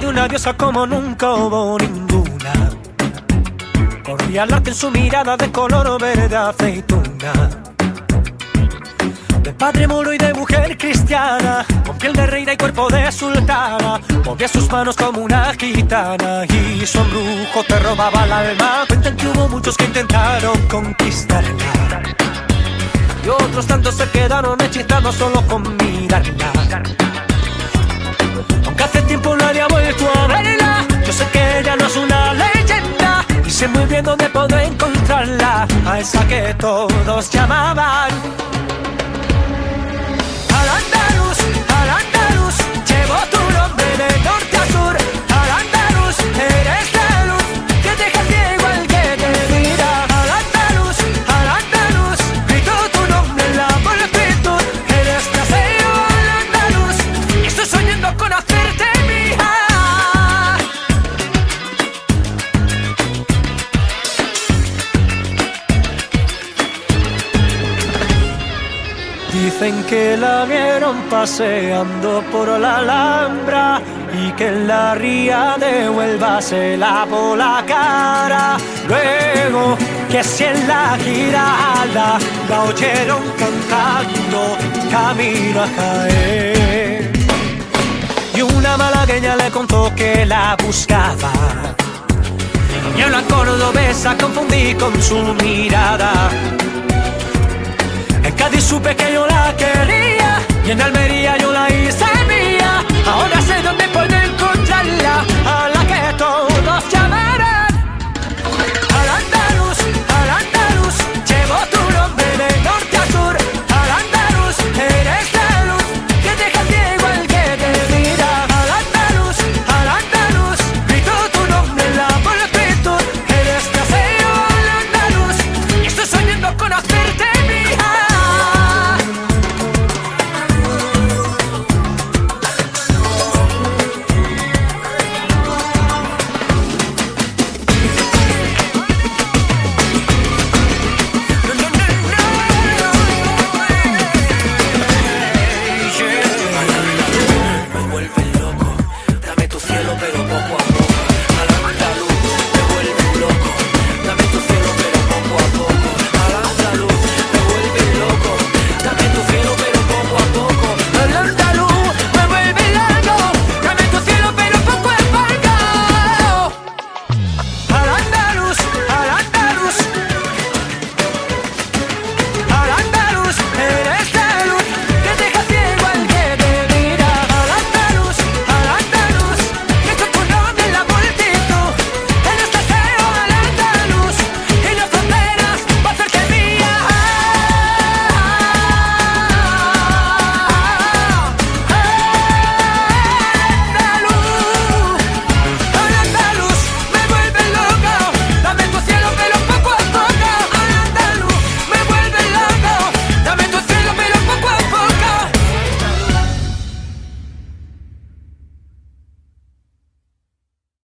una diosa como nunca hubo ninguna. Corría el arte en su mirada de color verde aceituna. De padre moro y de mujer cristiana, con piel de reina y cuerpo de sultana, movía sus manos como una gitana y su embrujo te robaba el alma. Cuentan que hubo muchos que intentaron conquistarla y otros tantos se quedaron hechizados solo con mirarla. Aunque hace tiempo nadie ha vuelto a verla, yo sé que ella no es una leyenda y sé muy bien dónde puedo encontrarla, a esa que todos llamaban al andaluz, llevo tu nombre de norte a sur. Al andaluz, eres la luz que te cambia igual que te mira. Al andaluz, grito tu nombre en la multitud. Eres trasero al andaluz, y estoy soñando con hacerte mía. Dicen que la vieron paseando por la Alhambra y que en la ría de Huelva se lavó la cara. Luego que si en la Giralda la oyeron cantando camino a Jaén. Y una malagueña le contó que la buscaba y una cordobesa confundí con su mirada. En Cádiz supe que yo la quería y en Almería yo la hice mía. Ahora sé dónde puedo encontrarla.